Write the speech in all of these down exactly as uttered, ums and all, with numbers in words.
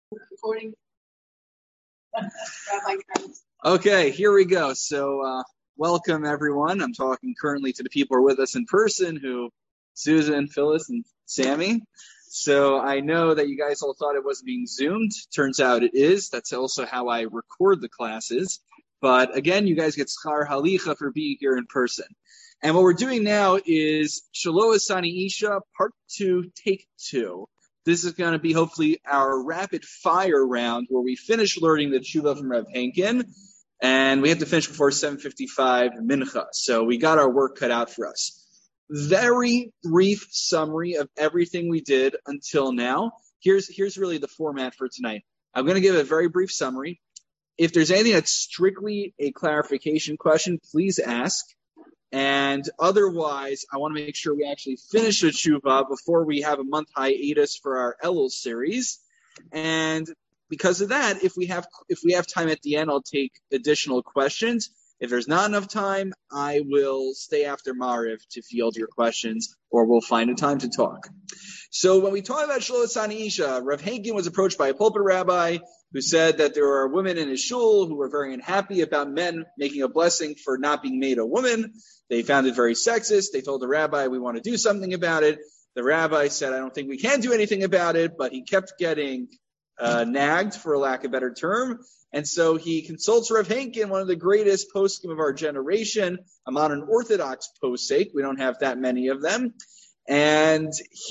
Recording. Okay, here we go. So, uh, welcome everyone. I'm talking currently to the people who are with us in person, who Susan, Phyllis, and Sammy. So I know that you guys all thought it wasn't being Zoomed. Turns out it is. That's also how I record the classes. But again, you guys get schar halicha for being here in person. And what we're doing now is Shelo Asani Isha, part two, take two. This is going to be hopefully our rapid fire round where we finish learning the tshuva from Rav Henkin, and we have to finish before seven fifty-five mincha. So we got our work cut out for us. Very brief summary of everything we did until now. Here's, here's really the format for tonight. I'm going to give a very brief summary. If there's anything that's strictly a clarification question, please ask. And otherwise, I want to make sure we actually finish the tshuva before we have a month hiatus for our Elul series. And because of that, if we have if we have time at the end, I'll take additional questions. If there's not enough time, I will stay after Mariv to field your questions, or we'll find a time to talk. So when we talk about Shelo Asani Isha, Rav Henkin was approached by a pulpit rabbi who said that there are women in his shul who were very unhappy about men making a blessing for not being made a woman. They found it very sexist. They told the rabbi, we want to do something about it. The rabbi said, I don't think we can do anything about it, but he kept getting uh, nagged, for a lack of a better term. And so he consults Rav Henkin, one of the greatest poskim of our generation, a modern Orthodox posek. We don't have that many of them. And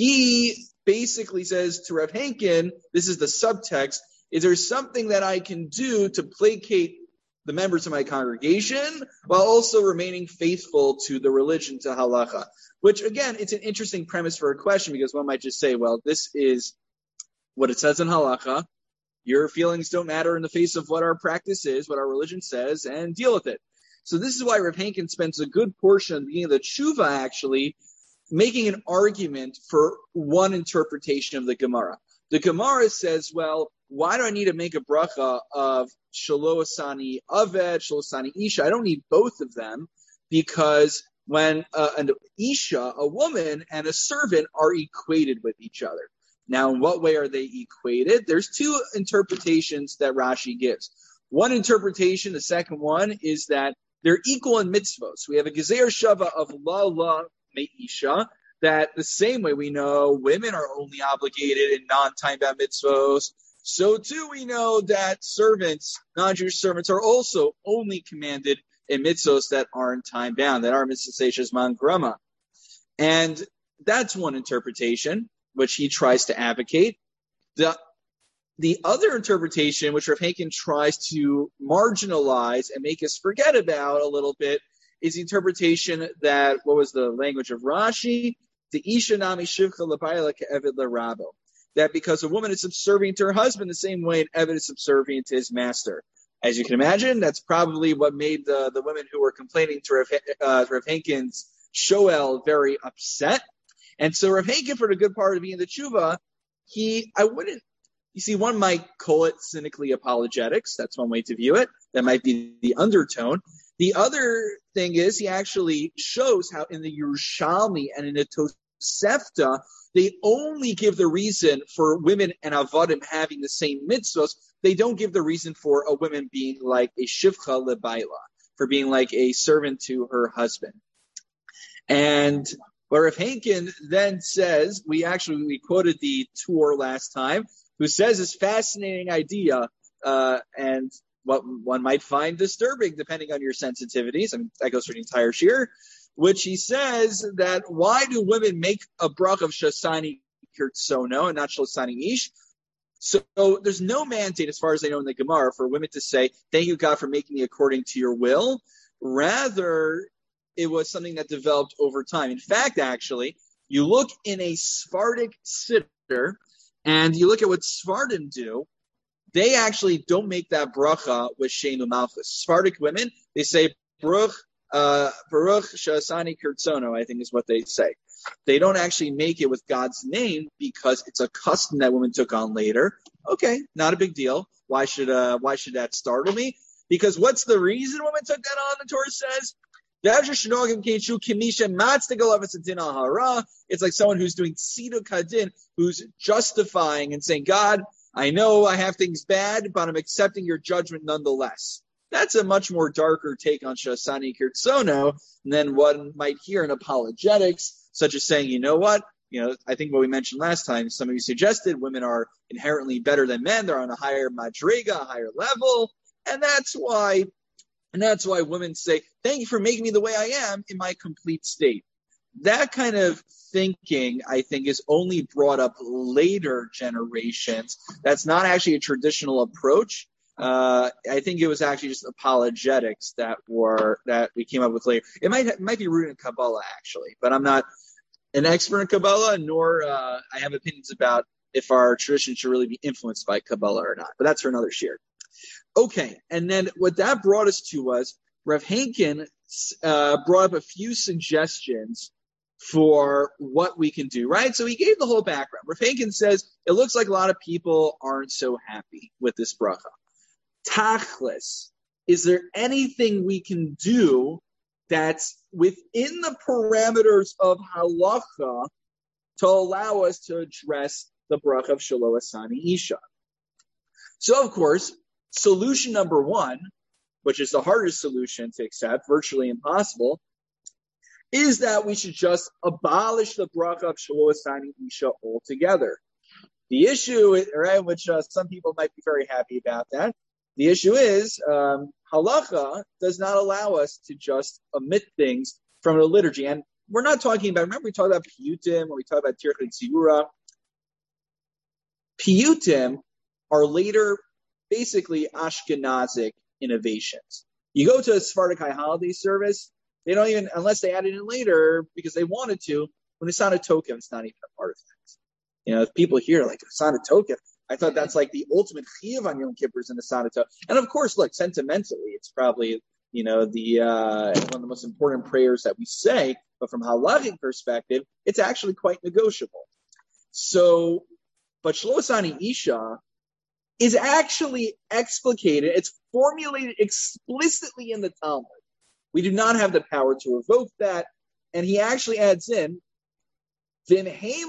he basically says to Rav Henkin, this is the subtext, is there something that I can do to placate the members of my congregation while also remaining faithful to the religion, to halacha? Which, again, it's an interesting premise for a question, because one might just say, well, this is what it says in halacha. Your feelings don't matter in the face of what our practice is, what our religion says, and deal with it. So this is why Rav Henkin spends a good portion of the beginning of the tshuva actually making an argument for one interpretation of the Gemara. The Gemara says, well, why do I need to make a bracha of Shelo Asani Aved, Shelo Asani Isha? I don't need both of them, because when uh, an Isha, a woman, and a servant are equated with each other. Now, in what way are they equated? There's two interpretations that Rashi gives. One interpretation, the second one, is that they're equal in mitzvos. We have a gezer shava of la la me'isha, that the same way we know women are only obligated in non-time-bound mitzvos, so too we know that servants, non-Jewish servants, are also only commanded in mitzvos that aren't time-bound, that are mitzvos man grama. And that's one interpretation, which he tries to advocate. The, the other interpretation, which Rav Henkin tries to marginalize and make us forget about a little bit, is the interpretation that, what was the language of Rashi? The Isha nami shivcha l'bayla ke'eved l'rabo. That because a woman is subservient to her husband the same way an Eved is subservient to his master. As you can imagine, that's probably what made the, the women who were complaining to Rav, uh, Rav Henkin's Shoel very upset. And so Rav Henkin, for the good part of being the tshuva, he, I wouldn't, you see, one might call it cynically apologetics. That's one way to view it. That might be the undertone. The other thing is he actually shows how in the Yerushalmi and in the Tosefta, they only give the reason for women and avadim having the same mitzvos. They don't give the reason for a woman being like a shivcha lebayla, for being like a servant to her husband. And but Rav Henkin then says, we actually we quoted the tour last time, who says this fascinating idea, uh, and what one might find disturbing depending on your sensitivities. I mean, that goes for the entire shir, which he says that why do women make a brach of Shasani Kirtsono and not Shasani Ish? So there's no mandate, as far as I know in the Gemara, for women to say, thank you, God, for making me according to your will. Rather, it was something that developed over time. In fact, actually, you look in a Sephardic siddur, and you look at what Sephardim do, they actually don't make that bracha with Sheinu Malchus. Sephardic women, they say, Baruch, uh, Baruch Shasani Kirtsono, I think is what they say. They don't actually make it with God's name because it's a custom that women took on later. Okay, not a big deal. Why should uh, why should that startle me? Because what's the reason women took that on, the Torah says? It's like someone who's doing tziduk hadin, who's justifying and saying, God, I know I have things bad, but I'm accepting your judgment nonetheless. That's a much more darker take on Shasani Kirtsono than one might hear in apologetics, such as saying, you know what? You know, I think what we mentioned last time, some of you suggested women are inherently better than men. They're on a higher madriga, a higher level. And that's why, and that's why women say, thank you for making me the way I am in my complete state. That kind of thinking, I think, is only brought up later generations. That's not actually a traditional approach. Uh, I think it was actually just apologetics that were that we came up with later. It might it might be rooted in Kabbalah actually, but I'm not an expert in Kabbalah, nor uh, I have opinions about if our tradition should really be influenced by Kabbalah or not. But that's for another shir. Okay, and then what that brought us to was Rav Henkin uh, brought up a few suggestions for what we can do, right? So he gave the whole background. Rav Henkin says it looks like a lot of people aren't so happy with this bracha. Tachlis, is there anything we can do that's within the parameters of halacha to allow us to address the bracha of Shelo Asani Isha? So, of course, solution number one, which is the hardest solution to accept, virtually impossible, is that we should just abolish the bracha of Shelo Asani Isha altogether. The issue, right, which uh, some people might be very happy about that, the issue is um, halacha does not allow us to just omit things from the liturgy. And we're not talking about, remember we talked about piyutim, or we talked about tirchei tzibura. Piyutim are later basically Ashkenazic innovations. You go to a Sephardic High Holiday service, they don't even, unless they added in later because they wanted to, when it's not a token, it's not even a part of things. You know, if people hear like it's not a token, I thought that's like the ultimate chiyuv on Yom Kippur is in the Sanato. And of course, look, sentimentally, it's probably, you know, the uh, one of the most important prayers that we say, but from a halachic perspective, it's actually quite negotiable. So, but Shelo Asani Isha is actually explicated, it's formulated explicitly in the Talmud. We do not have the power to revoke that. And he actually adds in, and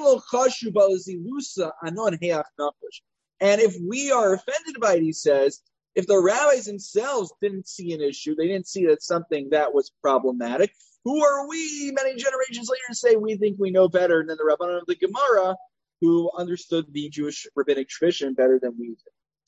if we are offended by it, he says, if the rabbis themselves didn't see an issue, they didn't see that something that was problematic, who are we many generations later to say we think we know better than the Rabbanan of the Gemara, who understood the Jewish rabbinic tradition better than we did?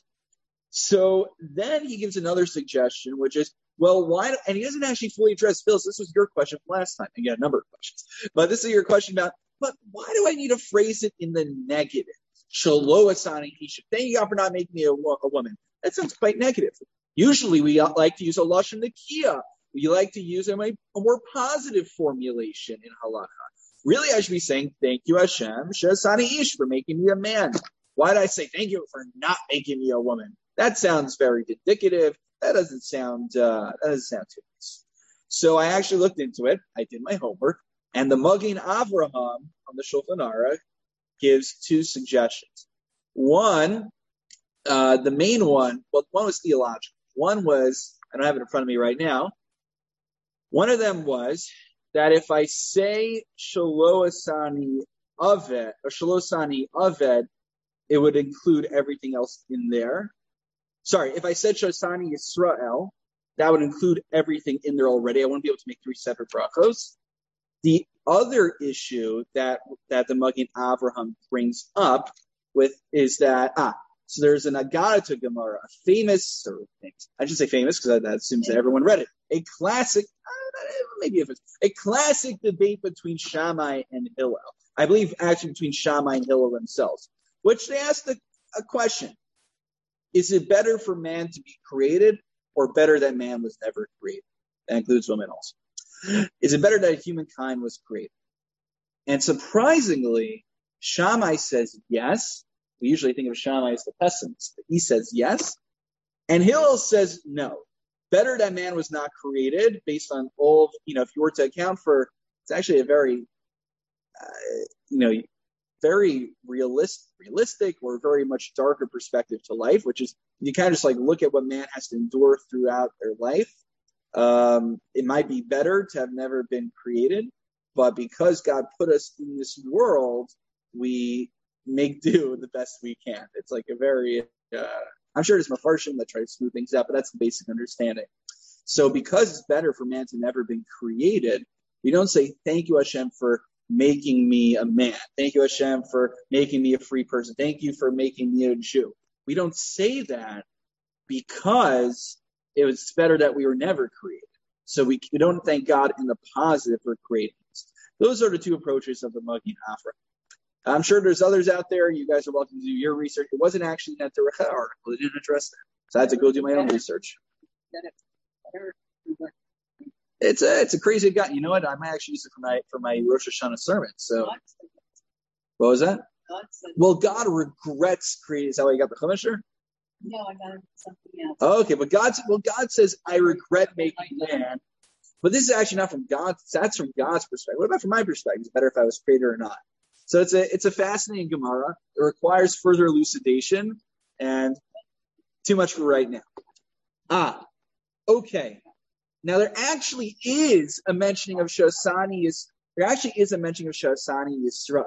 So then he gives another suggestion, which is, well, why, and he doesn't actually fully address Phyllis. This was your question from last time. Again, a number of questions. But this is your question about, but why do I need to phrase it in the negative? Shelo Asani Isha. Thank you God for not making me a, a woman. That sounds quite negative. Usually we like to use a lashon nekiah. We like to use a, a more positive formulation in halacha. Really, I should be saying, thank you Hashem, Shasani Ish, for making me a man. Why did I say thank you for not making me a woman? That sounds very indicative. That doesn't sound, uh, that doesn't sound too nice. So I actually looked into it. I did my homework. And the Magen Avraham on the Shulchan Aruch gives two suggestions. One, uh, the main one, well, one was theological. One was, I don't have it in front of me right now. One of them was that if I say Shelo Asani Aved, or Shelo Asani Aved, it would include everything else in there. Sorry, if I said Shelo Asani Yisrael, that would include everything in there already. I wouldn't be able to make three separate brachos. The other issue that that the Magen Avraham brings up with is that, ah, so there's an Agadata Gemara, a famous, or I should say famous because that assumes that everyone read it, a classic, uh, maybe if it's a classic debate between Shammai and Hillel. I believe actually between Shammai and Hillel themselves, which they asked a, a question. Is it better for man to be created or better that man was never created? That includes women also. Is it better that humankind was created? And surprisingly, Shammai says yes. We usually think of Shammai as the pessimist, but he says yes. And Hillel says no. Better that man was not created based on all, you know, if you were to account for, it's actually a very, uh, you know, very realist, realistic or very much darker perspective to life, which is you kind of just like look at what man has to endure throughout their life. Um, it might be better to have never been created, but because God put us in this world, we make do the best we can. It's like a very, uh, I'm sure there's mafarshim that try to smooth things out, but that's the basic understanding. So because it's better for man to never been created, we don't say, thank you, Hashem, for making me a man. Thank you, Hashem, for making me a free person. Thank you for making me a Jew. We don't say that because it was better that we were never created. So we, we don't thank God in the positive for creating us. Those are the two approaches of the Magen Avram. I'm sure there's others out there. You guys are welcome to do your research. It wasn't actually in that Terecha article. It didn't address that. So I had to go do my own research. It's a it's a crazy guy. You know what? I might actually use it for my for my Rosh Hashanah sermon. So what was that? Well, God regrets creating. Is that why you got the Chumash? No, I got something else. Okay, but God well God says I regret making man. But this is actually not from God. That's from God's perspective. What about from my perspective? It's better if I was created or not. So it's a it's a fascinating Gemara. It requires further elucidation, and too much for right now. Ah, okay. Now there actually is a mentioning of Shosani is there actually is a mentioning of Shosani Yisrael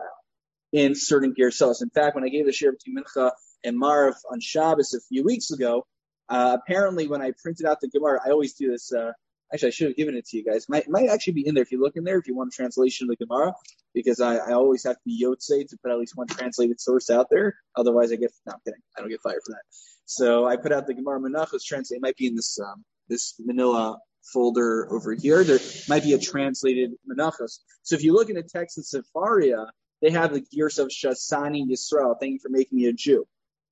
in certain Gersos. In fact, when I gave the shir between Mincha and Marv on Shabbos a few weeks ago, uh, apparently when I printed out the Gemara, I always do this. Uh, actually, I should have given it to you guys. It might, it might actually be in there if you look in there if you want a translation of the Gemara, because I, I always have to be Yotzei to put at least one translated source out there. Otherwise, I get no, I'm kidding. I don't get fired for that. So I put out the Gemara Menachos translate. It might be in this um, this Manila folder over here. There might be a translated Menachos. So if you look in the text of Sefaria, they have the gears of Shasani Yisrael. Thank you for making me a Jew.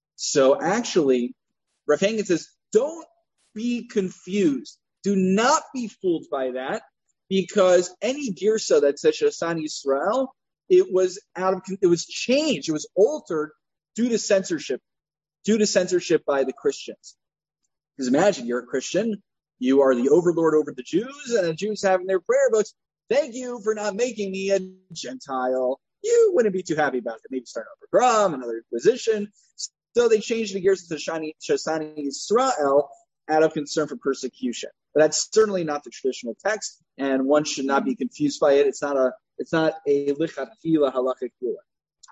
So actually, Rav Hengen says, don't be confused. Do not be fooled by that, because any girsa that says Shasani Yisrael, it was out of, it was changed, it was altered due to censorship, due to censorship by the Christians. Because imagine you're a Christian, you are the overlord over the Jews, and the Jews have in their prayer books, thank you for not making me a Gentile. You wouldn't be too happy about it. Maybe start over Gram, another Inquisition. So they changed the gears to Shasani Yisrael out of concern for persecution. But that's certainly not the traditional text, and one should not be confused by it. It's not a it's not a lichatchila halachic rule.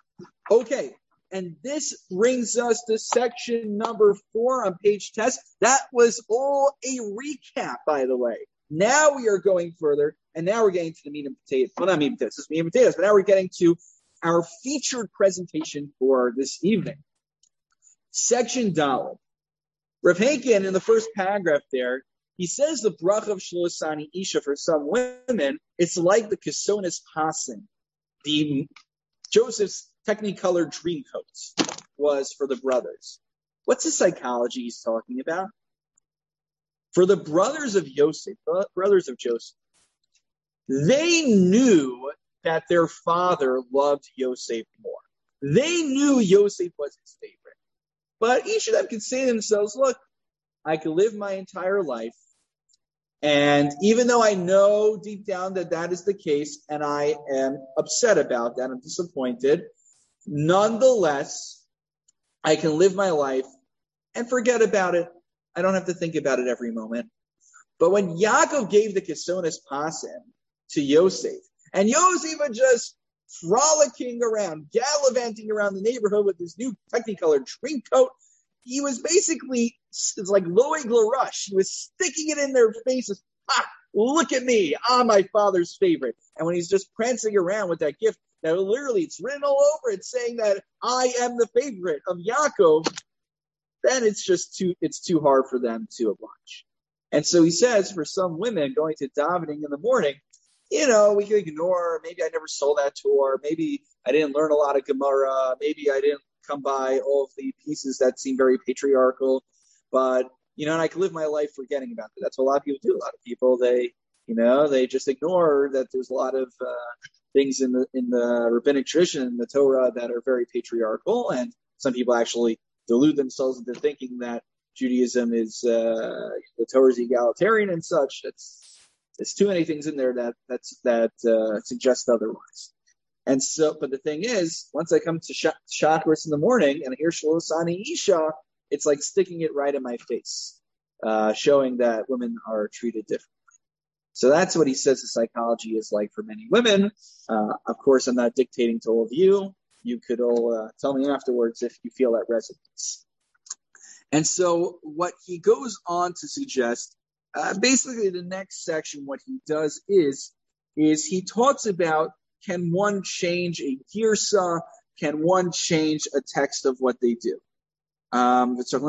Okay, and this brings us to section number four on page test. That was all a recap, by the way. Now we are going further, and now we're getting to the meat and potatoes. Well, not meat and potatoes, it's meat and potatoes, but now we're getting to our featured presentation for this evening. Section Dalet. Rav Hengen, in the first paragraph there, he says the bracha of Shlosani Isha for some women, it's like the Kesonis Pasim, the Joseph's Technicolor dream coats was for the brothers. What's the psychology he's talking about? For the brothers of Yosef, brothers of Joseph, they knew that their father loved Yosef more. They knew Yosef was his favorite. But each of them can say to themselves, look, I could live my entire life, and even though I know deep down that that is the case, and I am upset about that, I'm disappointed, nonetheless, I can live my life and forget about it. I don't have to think about it every moment. But when Yaakov gave the Kesonis Pasim to Yosef, and Yosef was just frolicking around, gallivanting around the neighborhood with his new Technicolor dream coat, he was basically, it's like Loeg LaRush. He was sticking it in their faces. Ah, look at me. I'm my father's favorite. And when he's just prancing around with that gift, that literally it's written all over it saying that I am the favorite of Yaakov, then it's just too, it's too hard for them to oblige. And so he says, for some women going to davening in the morning, you know, we can ignore, maybe I never saw that Torah, maybe I didn't learn a lot of Gemara, maybe I didn't come by all of the pieces that seem very patriarchal, but, you know, and I can live my life forgetting about it. That's what a lot of people do. A lot of people, they, you know, they just ignore that there's a lot of uh, things in the in the rabbinic tradition, in the Torah, that are very patriarchal, and some people actually delude themselves into thinking that Judaism is, uh, the Torah is egalitarian and such. That's, there's too many things in there that that's, that uh, suggest otherwise. And so, but the thing is, once I come to sh- Shacharis in the morning and I hear Shlosani Isha, it's like sticking it right in my face, uh, showing that women are treated differently. So that's what he says the psychology is like for many women. Uh, of course, I'm not dictating to all of you. you could all uh, tell me afterwards if you feel that resonance. And so what he goes on to suggest, uh, basically the next section, what he does is, is he talks about, can one change a girsa? Can one change a text of what they do? Um, so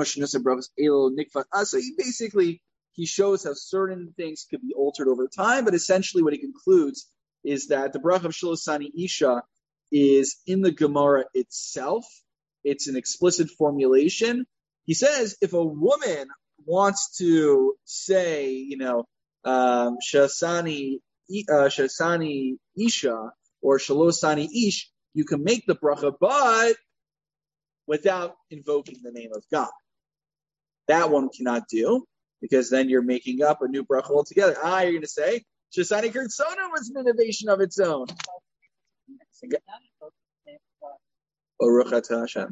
he basically, he shows how certain things could be altered over time, but essentially what he concludes is that the bracha of Shalosani Isha is in the Gemara itself. It's an explicit formulation. He says if a woman wants to say, you know, um, Shasani, uh, Shasani Isha or Shalosani Ish, you can make the bracha, but without invoking the name of God. That one cannot do, because then you're making up a new bracha altogether. Ah, you're going to say, Shasani Kirtzona was an innovation of its own. Baruch Atah Hashem.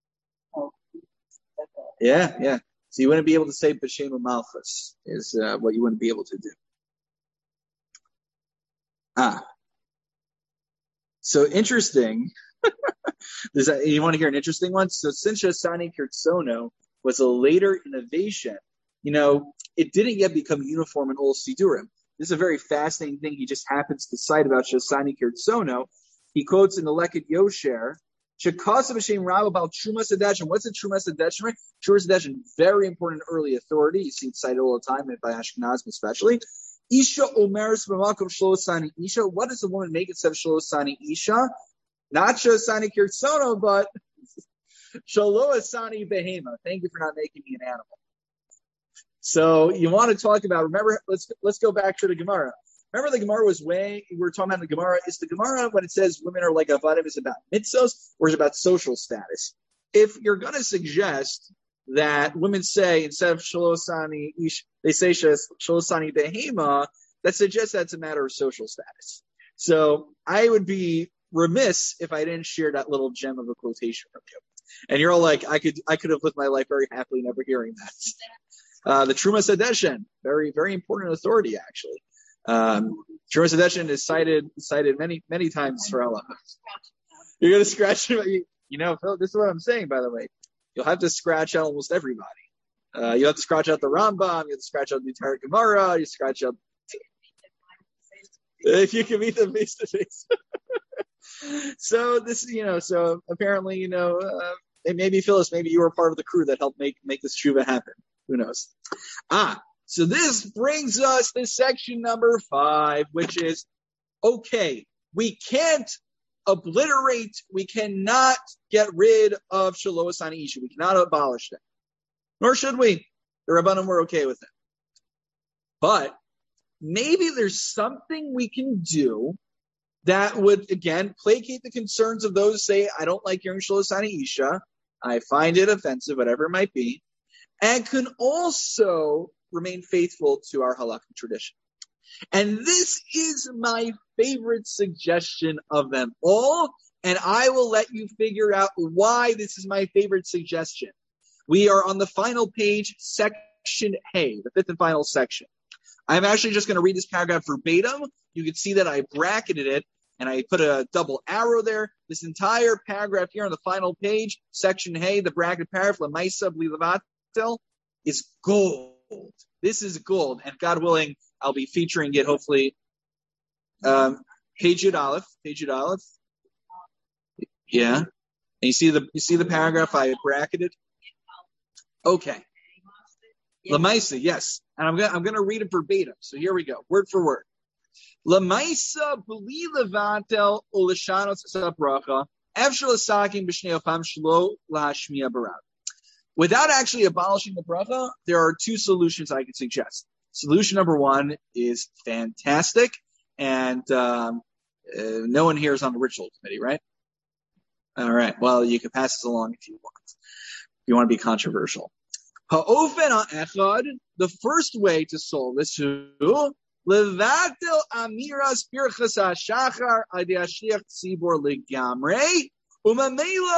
Yeah, yeah. So you wouldn't be able to say B'Shem Malchus is uh, what you wouldn't be able to do. Ah. So interesting. Does that, you want to hear an interesting one? So since Shasani Kirtsono was a later innovation, you know, it didn't yet become uniform in all Sidurim. This is a very fascinating thing he just happens to cite about Shasani Kirtsono. He quotes in the Leket Yosher, Shekasa b'shem Rav about Trumas Hadeshin. What's a Trumas Hadeshin? Trumas Hadeshin, very important early authority. You see it cited all the time by Ashkenazim especially. Isha Omeris b'malkum Shalosani Isha. What does a woman make instead of Shalosani Isha? Not Shalosani Kirtsono, but Shalosani Behema. Thank you for not making me an animal. So you want to talk about, remember, let's let's go back to the Gemara. Remember the Gemara was way, we were talking about the Gemara, is the Gemara when it says women are like avadim is about mitzvos or is it about social status? If you're going to suggest that women say, instead of Shalosani Ish, they say Shalosani Behema, that suggests that's a matter of social status. So I would be remiss if I didn't share that little gem of a quotation from you. And you're all like, I could I could have lived my life very happily never hearing that. Uh, the Trumas Hadeshin, very, very important authority, actually. Um, Trumas Hadeshin is cited cited many, many times for Allah. You're going to scratch, you, you know, Phil, this is what I'm saying, by the way. You'll have to scratch out almost everybody. Uh, you have to scratch out the Rambam, you have to scratch out the entire Gemara, you scratch out, if you can meet them face to face. So this, you know, so apparently, you know, uh, maybe Phyllis, maybe you were part of the crew that helped make, make this tshuva happen. Who knows? Ah, so this brings us to section number five, which is, okay, we can't obliterate, we cannot get rid of Shalosani Isha. We cannot abolish them. Nor should we. The Rabbanim were okay with it. But maybe there's something we can do that would, again, placate the concerns of those who say, I don't like hearing Shalosani Isha. I find it offensive, whatever it might be. And can also remain faithful to our halakhic tradition. And this is my favorite suggestion of them all, and I will let you figure out why this is my favorite suggestion. We are on the final page, section A, the fifth and final section. I'm actually just going to read this paragraph verbatim. You can see that I bracketed it, and I put a double arrow there. This entire paragraph here on the final page, section A, the bracket paragraph, Lamaisa Bli Levat, is gold. This is gold, and God willing, I'll be featuring it hopefully. Um, page Yud Aleph, page Yud Aleph. Yeah, and you see the you see the paragraph I bracketed. Okay, Lamaisa, yes, and I'm gonna I'm gonna read it verbatim. So here we go, word for word. Lamaisa Bli Levatel Ulashanos Sabracha Evshel Sakim B'Shnei Ofam Shlo LaHashmiya Barav. Without actually abolishing the bracha, there are two solutions I could suggest. Solution number one is fantastic, and um, uh, no one here is on the ritual committee, right? All right. Well, you can pass this along if you want. If you want to be controversial. Ha'ofen ha'echad, the first way to solve this is levatel amiras birchas ha'shachar adi hashliach tzibor legamrei. One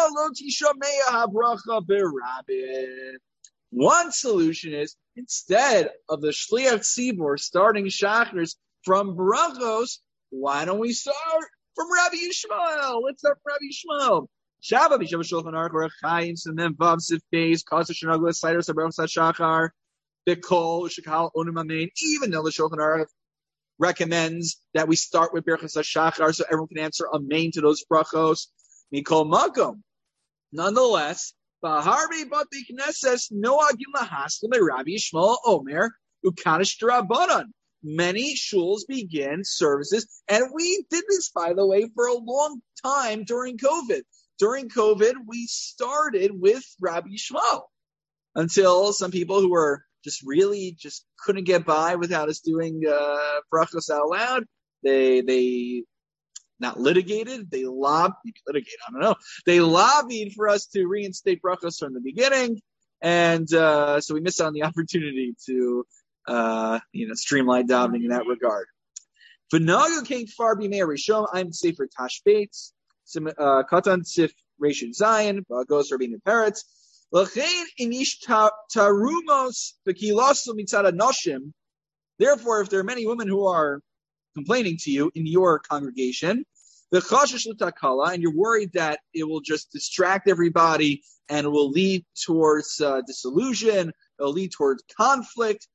solution is, instead of the Shliach Tzibor starting Shachris from brachos, why don't we start from Rabbi Yishmael. Let's start from Rabbi Yishmael. Shabbat b'Shabbat Shulchan Aruch Orach Chaim and then Vav Sif Beis Kasa Shenagla Slider Sabrach Sashachar Bikol Shekal Onim Amein. Even though the Shulchan Aruch recommends that we start with Berachas HaShachar so everyone can answer Amen to those brachos. Mikol Makom. Nonetheless, Baharbi Bati Knesses Noagim Lahaskim Rabbi Yishmael Omer Ukanish Drabanan. Many shuls begin services, and we did this, by the way, for a long time during COVID. During COVID, we started with Rabbi Yishmael until some people who were just really just couldn't get by without us doing uh, brachos out loud. They they not litigated. They lobbied. Litigate. I don't know. They lobbied for us to reinstate brachos from the beginning, and uh, so we missed out on the opportunity to. Uh, you know, streamlined davening in that regard. V'nagu came far b'mei Rishon. I'm Sefer Tashbetz. Katan Sif Reshut Zion. Goes Rabbeinu Peretz. L'chein inish tarumos v'kilasu mitzad noshim. Therefore, if there are many women who are complaining to you in your congregation, v'chashish l'takala, and you're worried that it will just distract everybody and will lead towards uh, disillusion, it'll lead towards conflict.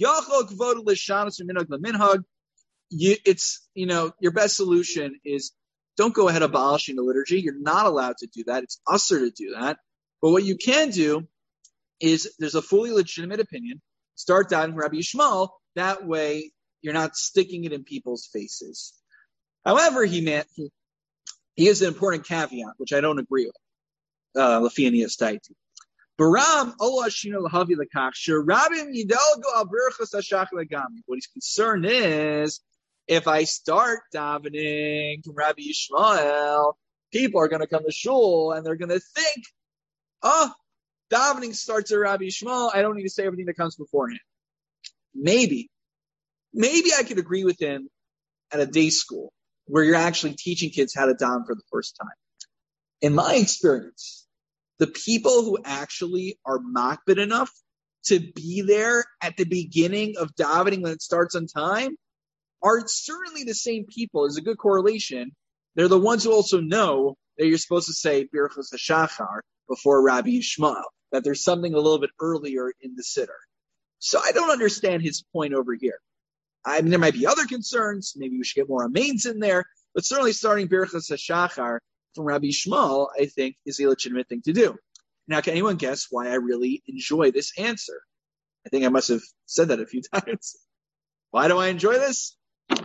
You, it's, you know, your best solution is don't go ahead abolishing the liturgy. You're not allowed to do that. It's usher to do that. But what you can do is there's a fully legitimate opinion. Start down Rabbi Yishmael. That way you're not sticking it in people's faces. However, he meant, he, he has an important caveat, which I don't agree with. Uh, Lafianias Taiti. Baram Allah Shino Lahavi Lakach Sharabim Yidalgo Al Berachos Hashach Legami. What he's concerned is if I start davening from Rabbi Yishmael, people are going to come to shul and they're going to think, oh, davening starts at Rabbi Yishmael. I don't need to say everything that comes beforehand. Maybe, maybe I could agree with him at a day school where you're actually teaching kids how to daven for the first time. In my experience, the people who actually are makbid enough to be there at the beginning of davening when it starts on time are certainly the same people. There's a good correlation. They're the ones who also know that you're supposed to say Birchas HaShachar before Rabbi Yishmael, that there's something a little bit earlier in the siddur. So I don't understand his point over here. I mean, there might be other concerns. Maybe we should get more amains in there, but certainly starting Birchas HaShachar from Rabbi Yishmael, I think, is a legitimate thing to do. Now, can anyone guess why I really enjoy this answer? I think I must have said that a few times. Why do I enjoy this?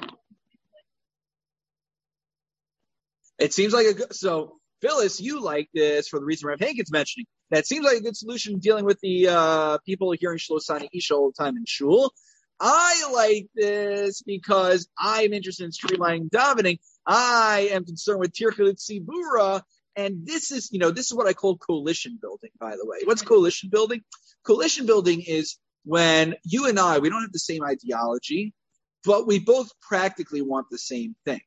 It seems like a good, so Phyllis, you like this for the reason Rav Hankins mentioning. That seems like a good solution dealing with the uh, people hearing Shlosani Isha all the time in shul. I like this because I'm interested in streamlining davening. I am concerned with Tirchut Tzibura, and this is, you know, this is what I call coalition building, by the way. What's coalition building? Coalition building is when you and I, we don't have the same ideology, but we both practically want the same thing.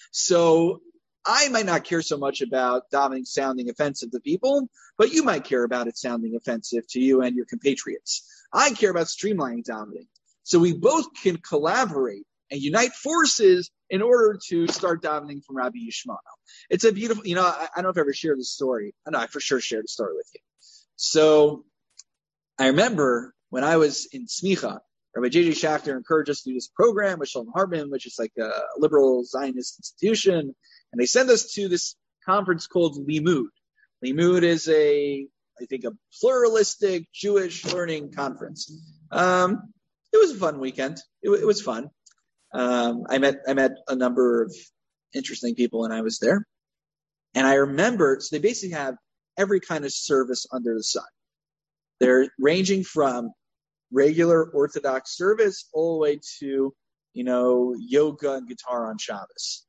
So I might not care so much about davening sounding offensive to people, but you might care about it sounding offensive to you and your compatriots. I care about streamlining davening. So we both can collaborate and unite forces in order to start davening from Rabbi Yishmael. It's a beautiful, you know, I, I don't know if I ever shared this story. I know I for sure shared the story with you. So I remember when I was in Smicha, Rabbi J J Schachter encouraged us to do this program with Shalom Hartman, which is like a liberal Zionist institution. And they sent us to this conference called Limud. Limud is a, I think, a pluralistic Jewish learning conference. Um, it was a fun weekend. It, it was fun. Um, I met, I met a number of interesting people when I was there. And I remember, so they basically have every kind of service under the sun. They're ranging from regular Orthodox service all the way to, you know, yoga and guitar on Shabbos.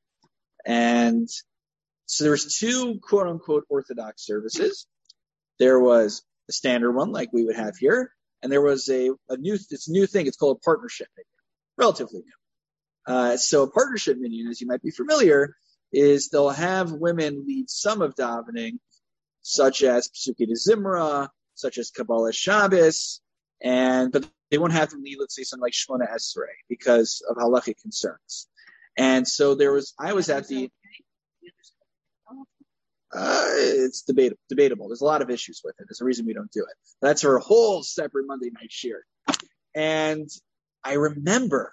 And so there was two quote unquote Orthodox services. There was a standard one like we would have here. And there was a, a new, it's a new thing. It's called a partnership minyan, relatively new. Uh, so a partnership minyan, as you might be familiar, is they'll have women lead some of davening, such as Psukei de Zimra, such as Kabbalah Shabbos, and, but they won't have them lead, let's say, something like Shmona Esrei because of halachic concerns. And so there was, I was at the, Uh, it's debatable. Debatable. There's a lot of issues with it. There's a reason we don't do it. That's her whole separate Monday night shir. And I remember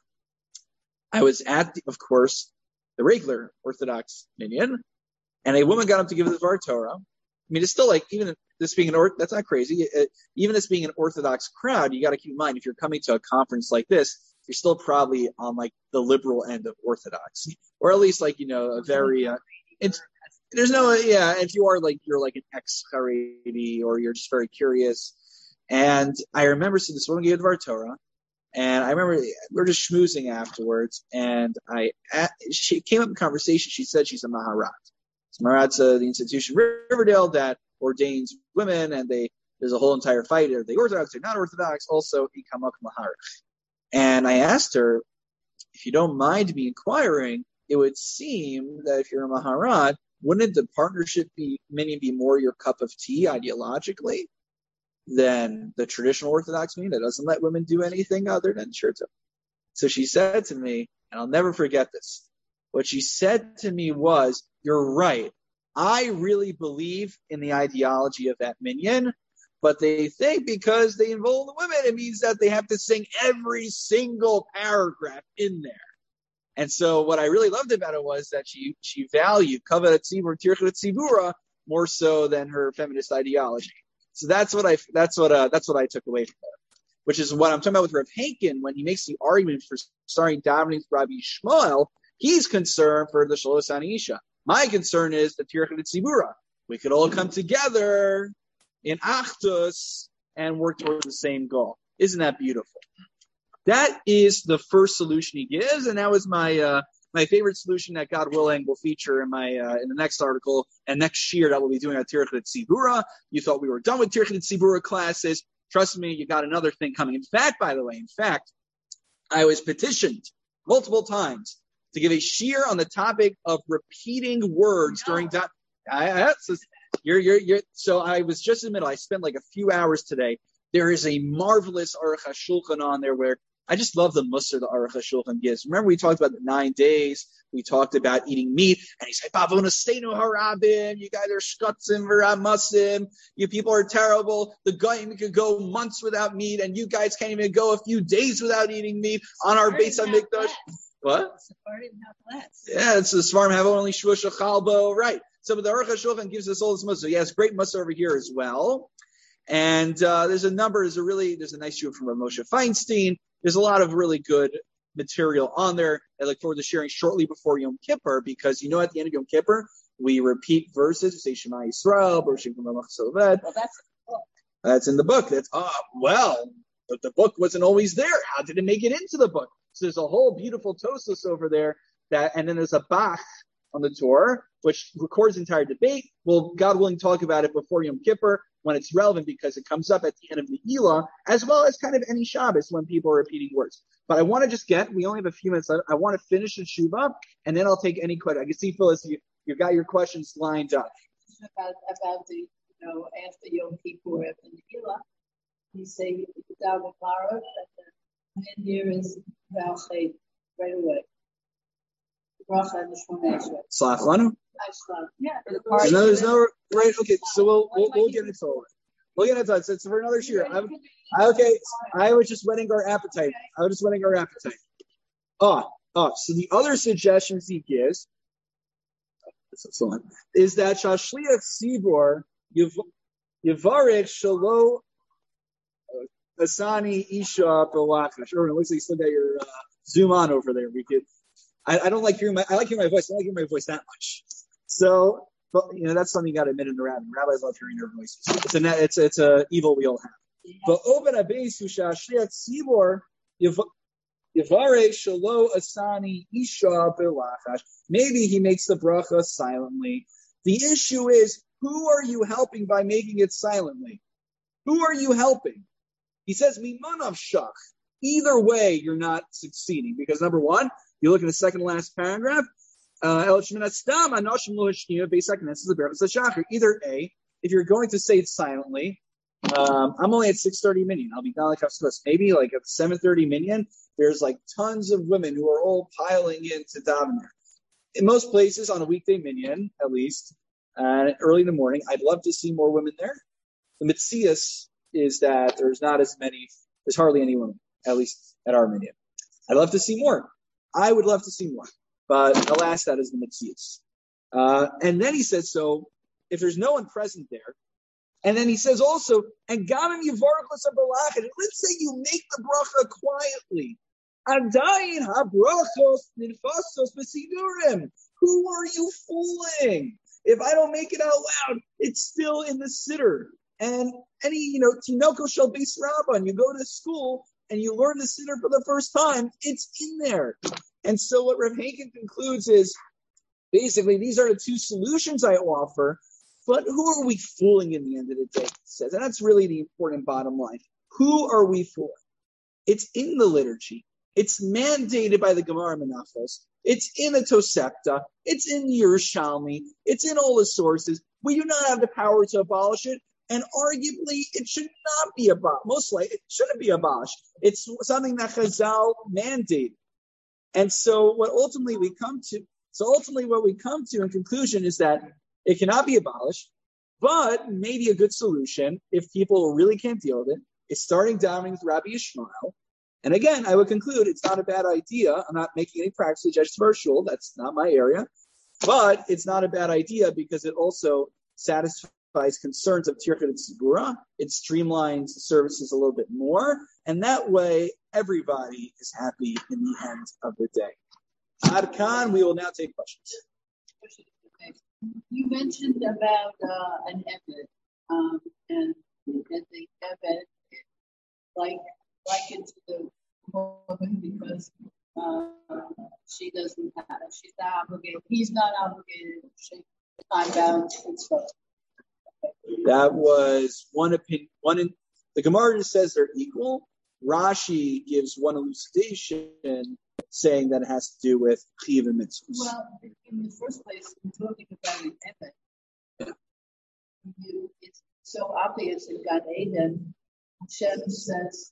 I was at, the, of course, the regular Orthodox minyan, and a woman got up to give the Dvar Torah. I mean, it's still like, even this being an or that's not crazy. It, even this being an Orthodox crowd, you got to keep in mind, if you're coming to a conference like this, you're still probably on like the liberal end of Orthodox, or at least like, you know, a very, uh, it's, there's no, yeah, if you are like, you're like an ex-Haredi, or you're just very curious. And I remember, so this woman gave Dvar Torah, and I remember we were just schmoozing afterwards, and I, she came up in conversation, she said she's a Maharat. So Maharat's uh, the institution Riverdale that ordains women, and they, there's a whole entire fight, are they Orthodox or not Orthodox, also Ikamak Maharach. And I asked her, if you don't mind me inquiring, it would seem that if you're a Maharat, wouldn't the partnership be, many be more your cup of tea ideologically than the traditional Orthodox mean that doesn't let women do anything other than shirta? So she said to me, and I'll never forget this, what she said to me was, you're right. I really believe in the ideology of that minyan, but they think because they involve the women, it means that they have to sing every single paragraph in there. And so what I really loved about it was that she she valued Kavod HaTzibur, Tirchut HaTzibura more so than her feminist ideology. So that's what I that's what uh, that's what I took away from her, which is what I'm talking about with Rav Henkin when he makes the argument for starting davening with Rabbi Shmuel. He's concerned for the Shalos Anisha. My concern is the Tirchut HaTzibura. We could all come together in Achdus and work towards the same goal. Isn't that beautiful? That is the first solution he gives, and that was my uh, my favorite solution that, God willing, will feature in my uh, in the next article and next year that we'll be doing at Tirchut HaTzibura. You thought we were done with Tirchut HaTzibura classes. Trust me, you got another thing coming. In fact, by the way, in fact, I was petitioned multiple times to give a shir on the topic of repeating words no. during da- I, I, so you're, you're, you're, so I was just in the middle. I spent like a few hours today. There is a marvelous Aruch HaShulchan on there where I just love the Musar the Aruch HaShulchan gives. Remember we talked about the nine days. We talked about eating meat. And he said, Bavona Steinu Harabim. You guys are shkutzim v'ramasim. You people are terrible. The Goyim could go months without meat, and you guys can't even go a few days without eating meat on our Beis HaMikdash. What? Yeah, it's the Svarim have only Shua Shachalbo. Right. So the Aruch HaShulchan gives us all this Musar. Yes, great Musar over here as well. And uh, there's a number, there's a really, there's a nice show from Rav Moshe Feinstein. There's a lot of really good material on there. I look forward to sharing shortly before Yom Kippur, because you know at the end of Yom Kippur, we repeat verses. We say Shema Yisrael, Baruch Shem Melech Soved. Well, that's in the book. That's in the book. That's, oh, well, but the book wasn't always there. How did it make it into the book? So there's a whole beautiful Tosfos over there, that, and then there's a Bach on the Torah, which records the entire debate. We'll, God willing, talk about it before Yom Kippur when it's relevant, because it comes up at the end of the Elah, as well as kind of any Shabbos when people are repeating words. But I want to just get, we only have a few minutes left. I want to finish the Shuvah, and then I'll take any question. I can see, Phyllis, you, you've got your questions lined up. About, about the, you know, after Yom Kippur, after the Elah, you say, David Baruch, and then here is Valchay right away. Slach Lanu? Yeah. There's no, there's no, right, okay, so we'll, we'll, we'll get into it. We'll get into it. So it's for another year. I'm, I, okay, I was just whetting our appetite. I was just whetting our appetite. Oh, oh, so the other suggestions he gives is that Shashliach Sibor Yevarech Shalo Asani Isha Belakash. Or it looks like you still got your uh, zoom on over there. We could. I, I don't like hearing my. I like hearing my voice. I don't like hearing my voice that much. So, but you know, that's something you got to admit in the rabbi. Rabbis love hearing their voices. It's a it's it's a evil we all have. But open a base Shashliach Sibor Yevare Shalo Asani Isha Belachash. Maybe he makes the bracha silently. The issue is, who are you helping by making it silently? Who are you helping? He says Mimanav Shach. Either way, you're not succeeding, because number one, you look at the second to last paragraph. Uh, Either A, if you're going to say it silently, um, I'm only at six thirty minyan. I'll be Dalek HaSkos. Maybe like at seven thirty minyan, there's like tons of women who are all piling in to daven there. In most places, on a weekday minyan, at least, uh, early in the morning. I'd love to see more women there. The Mitzias is that there's not as many, there's hardly any women, at least at our minyan. I'd love to see more. I would love to see more. But alas, that is the Mitzias. Uh, and then he says, so if there's no one present there, and then he says also, and Gamim Yivarach L'Sabalach, let's say you make the bracha quietly. Adayin habrachos nidfasos b'sidurim. Who are you fooling? If I don't make it out loud, it's still in the siddur. And any, you know, Tinoko shel beis rabban, you go to school and you learn the siddur for the first time, it's in there. And so what Rav Hankin concludes is, basically, these are the two solutions I offer, but who are we fooling in the end of the day, he says. And that's really the important bottom line. Who are we fooling? It's in the liturgy. It's mandated by the Gemara Menachos. It's in the Tosefta. It's in the Yerushalmi. It's in all the sources. We do not have the power to abolish it, and arguably it should not be abolished. Most likely, it shouldn't be abolished. It's something that Chazal mandated. And so what ultimately we come to, so ultimately what we come to in conclusion is that it cannot be abolished, but maybe a good solution, if people really can't deal with it, is starting davening with Rabbi Yishmael. And again, I would conclude it's not a bad idea. I'm not making any practice suggestions for our shul. That's not my area. But it's not a bad idea because it also satisfies concerns of Tirchut Tzibura. It streamlines the services a little bit more. And that way, everybody is happy in the end of the day. Ad Khan, we will now take questions. You mentioned about uh, an Eved, um, and, and the Eved, like, likened to the woman because uh, she doesn't have, she's not obligated, he's not obligated, she's time bound and stuff. That was one opinion. One in, the Gemara just says they're equal. Rashi gives one elucidation saying that it has to do with chiv and mitzvahs. Well, in the first place, we're talking about an Eved. Yeah. You, it's so obvious in Gan Eden. Hashem says,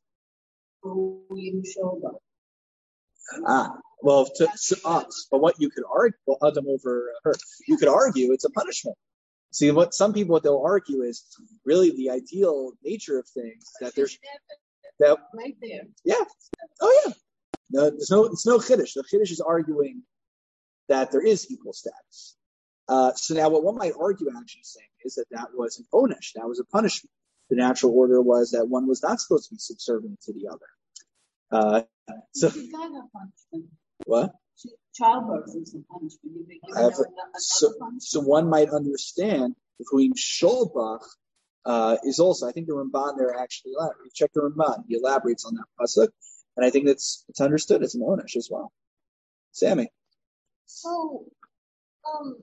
Ah, well, to, to us, but what you could argue, well, Adam over her, you could argue it's a punishment. See, what some people, what they'll argue is really the ideal nature of things, that there's, that, right there. Yeah. Oh, yeah. No, there's no, it's no chiddush. The chiddush is arguing that there is equal status. Uh, so now what one might argue actually saying is that that was an onesh, that was a punishment. The natural order was that one was not supposed to be subservient to the other. Uh, so what? Childbirth is a punishment. Have, so, punishment. So one might understand between Sholbach uh, is also, I think the Ramban there actually, you check the Ramban, he elaborates on that pasuk, and I think that's it's understood as an onesh as well. Sammy. So, um,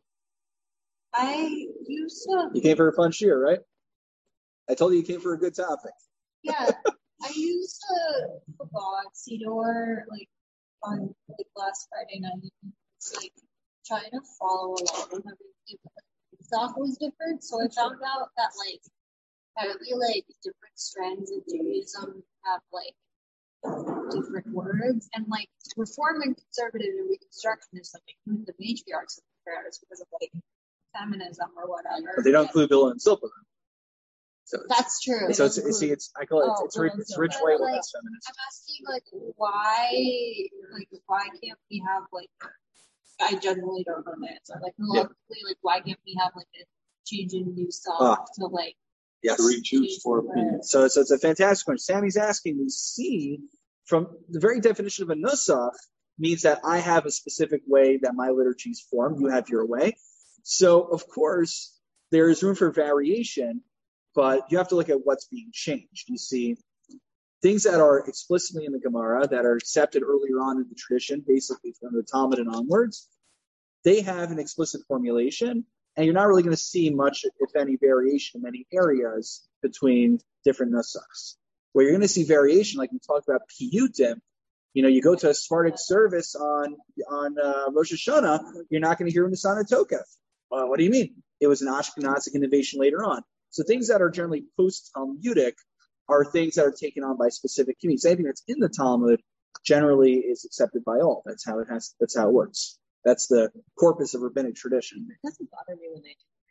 I used to. You came for a fun shear, right? I told you you came for a good topic. Yeah, I used to football at Cedar, like, on, like, last Friday night. It's, like, trying to follow along with everything. Stuff was different, so I found out that, like, apparently, like, different strands of Judaism have, like, different words. And, like, Reform and Conservative and Reconstructionist, like, include the matriarchs of the prayers because of, like, feminism or whatever. But they don't include Bill and Silpa. So that's true. So it's, it's, see, it's I call it oh, it's, it's, it's rich way like, less feminist. I'm asking like why like why can't we have like I genuinely don't know the answer. Like logically, yeah. like why can't we have like a change in new stuff ah. to like yes. three Jews, four opinions. So, so it's a fantastic question. Sammy's asking, we see from the very definition of a nusach means that I have a specific way that my liturgy is formed. You have your way. So of course there is room for variation. But you have to look at what's being changed. You see, things that are explicitly in the Gemara that are accepted earlier on in the tradition, basically from the Talmud and onwards, they have an explicit formulation, and you're not really going to see much, if any, variation in many areas between different nusachs. Where you're going to see variation, like we talked about piyutim, you know, you go to a Sephardic service on on uh, Rosh Hashanah, you're not going to hear Nisana Tokef. Uh, what do you mean? It was an Ashkenazic innovation later on. So things that are generally post-Talmudic are things that are taken on by specific communities. Anything that's in the Talmud generally is accepted by all. That's how it has. That's how it works. That's the corpus of rabbinic tradition. It doesn't bother me when they do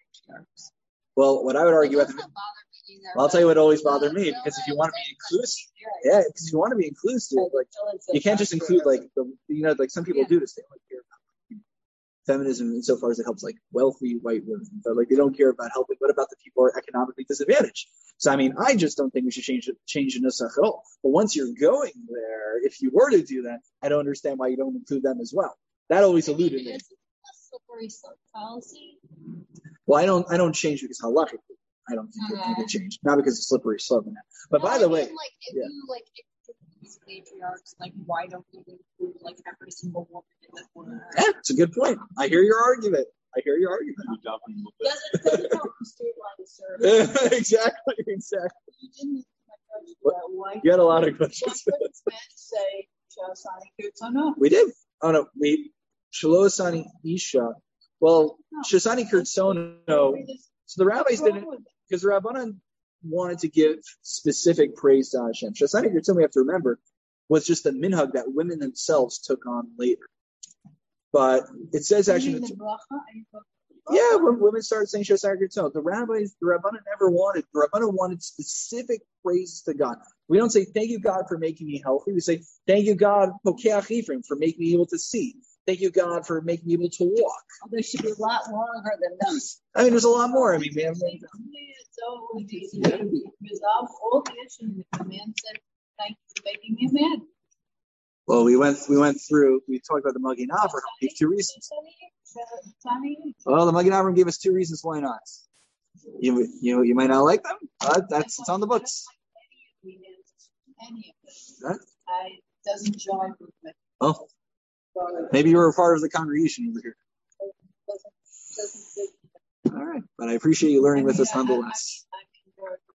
patriarchs. Well, what I would argue It at the doesn't bother me either, I'll but tell you what always the- bothered me, the because if you way want to it's be like, inclusive, you're right. yeah, because if you want to be inclusive, like you can't just include like the you know like some people Yeah. do this. They like care about feminism insofar as it helps like wealthy white women, but like they don't care about helping. What about the people who are economically disadvantaged? So I mean, I just don't think we should change it, change the nusach at all. But once you're going there, if you were to do that, I don't understand why you don't include them as well. That always I mean, eluded me. it's a slippery slope policy. Well, I don't I don't change because halachically I don't think it need to change, not because it's slippery slope in that. But No, by I the mean, way, like if yeah. you like these patriarchs, like why don't you include like every single woman in the world? Yeah, it's a good point. I hear your argument. I hear your argument. Doesn't doesn't help the state line service. exactly, exactly. You didn't answer my question about why. You had a lot of Why questions. couldn't men say Shasani Kirtana? We did. Oh no, we Shalosani Isha. Well, Shasani Kirtsono. So the rabbis didn't, because the Rabbanan wanted to give specific praise to Hashem. Shasani Kirtsono, we have to remember, was just a minhag that women themselves took on later. But it says actually, You mean the bracha? Are you talking about the yeah, bracha? when women started saying Shasar Kirtzon, the rabbis, the Rabbanan never wanted, the Rabbanan wanted specific praises to God. We don't say, thank you, God, for making me healthy. We say, thank you, God, Pokeach Ephraim, for making me able to see. Thank you, God, for making me able to walk. Oh, there should be a lot longer than those. I mean, there's a lot more. I mean, we have, So easy to resolve all the issues. The man said, thank you for making me a man. well, we went, we went through, we talked about the Magen Avraham, he gave two reasons. Well, the Magen Avraham gave us two reasons why not. You, you, you might not like them, but that's, it's on the books. Any of Right? it. I doesn't jive with me. Oh, So it maybe you were a part of the congregation over here. doesn't, doesn't fit. All right, but I appreciate you learning with us I mean, I- nonetheless. I- I'm very